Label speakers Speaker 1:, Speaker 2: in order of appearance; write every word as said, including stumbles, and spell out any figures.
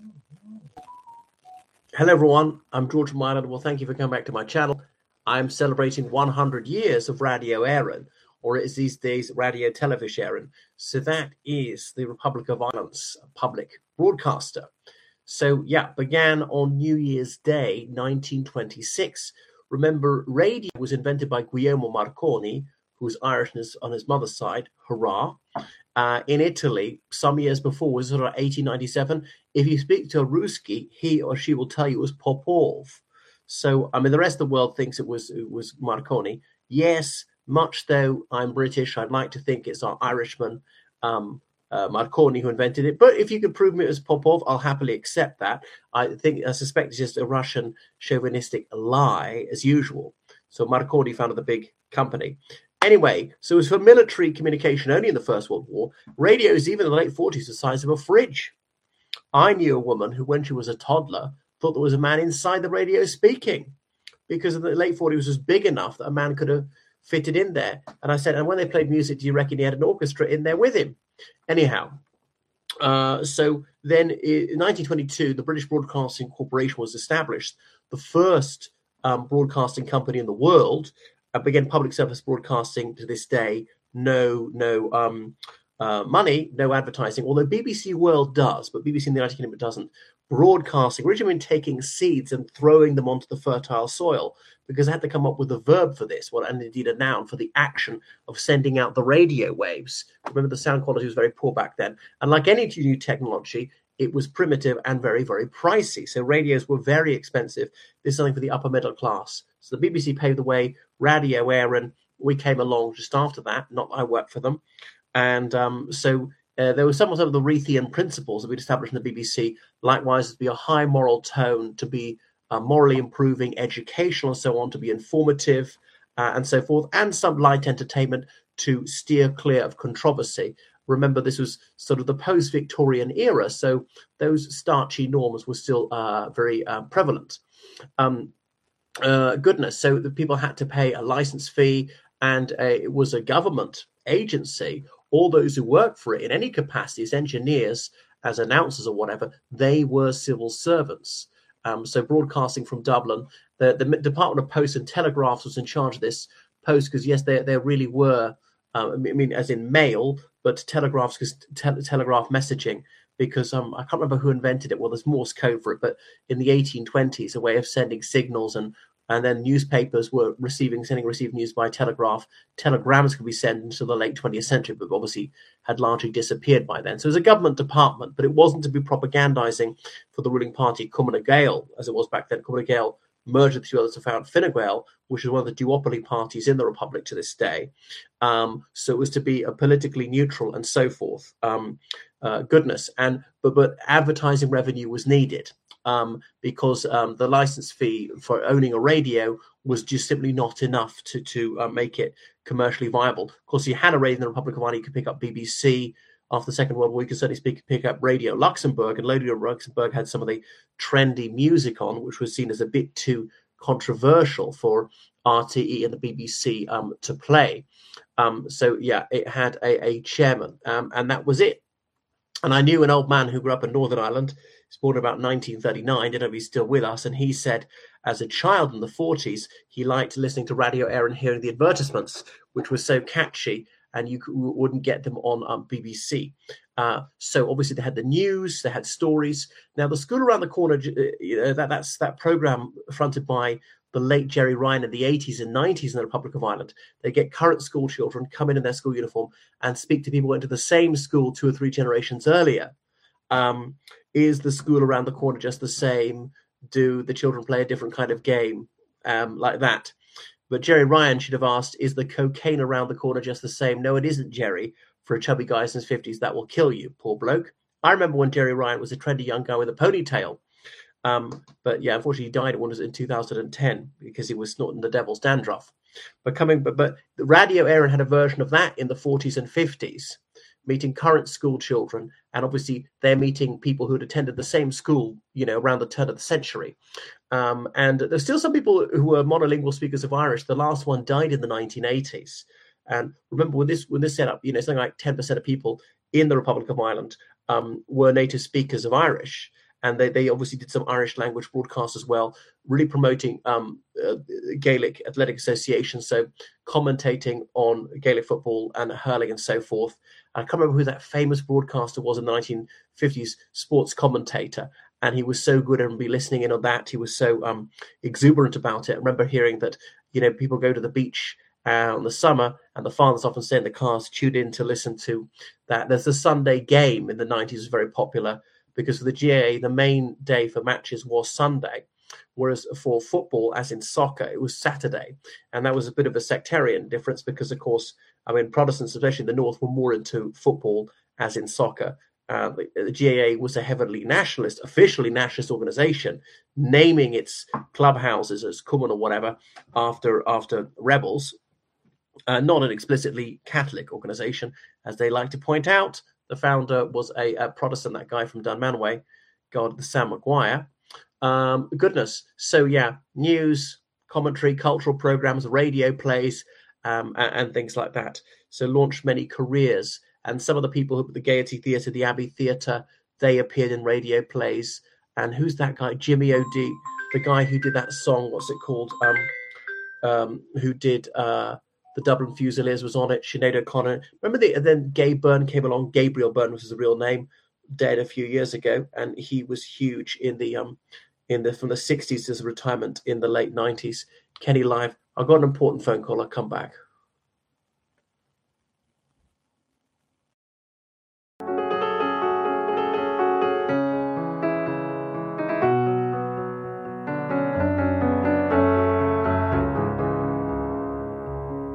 Speaker 1: Hello, everyone. I'm George from Ireland. Well, thank you for coming back to my channel. I'm celebrating one hundred years of Radio Éireann, or it is these days Radio Television Éireann. So that is the Republic of Ireland's public broadcaster. So yeah, began on New Year's Day, nineteen twenty-six. Remember, radio was invented by Guglielmo Marconi, who's Irish on his mother's side. Hurrah! Uh, in Italy, some years before, was sort of eighteen ninety-seven. If you speak to a Ruski, he or she will tell you it was Popov. So, I mean, the rest of the world thinks it was it was Marconi. Yes, much though I'm British, I'd like to think it's our Irishman, um, uh, Marconi, who invented it. But if you can prove me it was Popov, I'll happily accept that. I think I suspect it's just a Russian chauvinistic lie, as usual. So Marconi founded the big company. Anyway, so it was for military communication only in the First World War. Radios, even in the late forties, the size of a fridge. I knew a woman who, when she was a toddler, thought there was a man inside the radio speaking, because in the late forties it was big enough that a man could have fitted in there. And I said, and when they played music, do you reckon he had an orchestra in there with him? Anyhow, uh, so then in nineteen twenty-two, the British Broadcasting Corporation was established, the first um, broadcasting company in the world. Uh, began public service broadcasting to this day. No, no um, uh, money, no advertising. Although B B C World does, but B B C in the United Kingdom doesn't. Broadcasting, originally taking seeds and throwing them onto the fertile soil, because I had to come up with a verb for this, well, and indeed a noun for the action of sending out the radio waves. Remember, the sound quality was very poor back then, and like any new technology, it was primitive and very, very pricey. So radios were very expensive. This is something for the upper middle class. So the B B C paved the way. Radio Éireann, we came along just after that. Not that I worked for them. And um, so uh, there were some of the Rethian principles that we'd established in the B B C. Likewise, to be a high moral tone, to be uh, morally improving, educational, and so on, to be informative, uh, and so forth, and some light entertainment to steer clear of controversy. Remember, this was sort of the post-Victorian era, so those starchy norms were still uh, very uh, prevalent. Um, uh, goodness, so the people had to pay a license fee, and uh, it was a government agency. All those who worked for it in any capacity, as engineers, as announcers or whatever, they were civil servants. Um, so broadcasting from Dublin, the, the Department of Post and Telegraphs was in charge of this post, because yes, there, there really were, um, I mean, as in mail, but telegraphs, because te- telegraph messaging, because um, I can't remember who invented it. Well, there's Morse code for it, but in the eighteen twenties, a way of sending signals, and and then newspapers were receiving, sending, receiving news by telegraph. Telegrams could be sent until the late twentieth century, but obviously had largely disappeared by then. So it was a government department, but it wasn't to be propagandizing for the ruling party, Cumann Gael, as it was back then. Cumann Gael merged with two others to found Fine Gael, which is one of the duopoly parties in the Republic to this day. Um, so it was to be a politically neutral and so forth. Um, uh, goodness, and but but advertising revenue was needed, um, because um, the license fee for owning a radio was just simply not enough to to uh, make it commercially viable. Of course, you had a radio in the Republic of Ireland. You could pick up B B C. After the Second World War, you could certainly speak, pick up Radio Luxembourg, and Radio Luxembourg had some of the trendy music on, which was seen as a bit too controversial for R T E and the B B C um, to play. Um, so, yeah, it had a, a chairman, um, and that was it. And I knew an old man who grew up in Northern Ireland. He was born about nineteen thirty-nine, didn't know if he's still with us, and he said as a child in the forties, he liked listening to Radio Éireann, hearing the advertisements, which was so catchy, and you wouldn't get them on um, B B C. Uh, so obviously they had the news, they had stories. Now the school around the corner, you know, that that's that program fronted by the late Jerry Ryan in the eighties and nineties in the Republic of Ireland. They get current school children, come in in their school uniform, and speak to people who went to the same school two or three generations earlier. Um, is the school around the corner just the same? Do the children play a different kind of game, um, like that? But Jerry Ryan should have asked, is the cocaine around the corner just the same? No, it isn't, Jerry. For a chubby guy in his fifties, that will kill you, poor bloke. I remember when Jerry Ryan was a trendy young guy with a ponytail. Um, but yeah, unfortunately, he died in two thousand ten because he was snorting the devil's dandruff. But coming, but, but the Radio Éireann had a version of that in the forties and fifties, meeting current school children. And obviously, they're meeting people who had attended the same school, you know, around the turn of the century. Um, and there's still some people who were monolingual speakers of Irish. The last one died in the nineteen eighties. And remember, when this when this set up, you know, something like ten percent of people in the Republic of Ireland um, were native speakers of Irish. and they, they obviously did some Irish language broadcasts as well, really promoting um, uh, Gaelic Athletic Association, so commentating on Gaelic football and hurling and so forth. I can't remember who that famous broadcaster was in the nineteen fifties, sports commentator, and he was so good and be listening in on that. He was so um, exuberant about it. I remember hearing that, you know, people go to the beach uh, in the summer, and the fathers often stay in the cars, tune in to listen to that. There's the Sunday game in the nineties was very popular, because for the G A A, the main day for matches was Sunday, whereas for football, as in soccer, it was Saturday. And that was a bit of a sectarian difference because, of course, I mean, Protestants, especially in the North, were more into football, as in soccer. Uh, the, the G A A was a heavily nationalist, officially nationalist organization, naming its clubhouses as Cumann or whatever after after rebels. Uh, not an explicitly Catholic organization, as they like to point out. The founder was a, a Protestant, that guy from Dunmanway, God, the Sam Maguire. Um, goodness. So, yeah, news, commentary, cultural programs, radio plays, um, and, and things like that. So launched many careers. And some of the people who, the Gaiety Theatre, the Abbey Theatre, they appeared in radio plays. And who's that guy? Jimmy O'D, the guy who did that song, what's it called? Um, um, who did... Uh, The Dublin Fusiliers was on it. Sinead O'Connor. Remember, the, and then Gabe Byrne came along. Gabriel Byrne was his real name, dead a few years ago, and he was huge in the um, in the from the sixties to his retirement in the late nineties. Kenny Live. I've got an important phone call. I'll come back.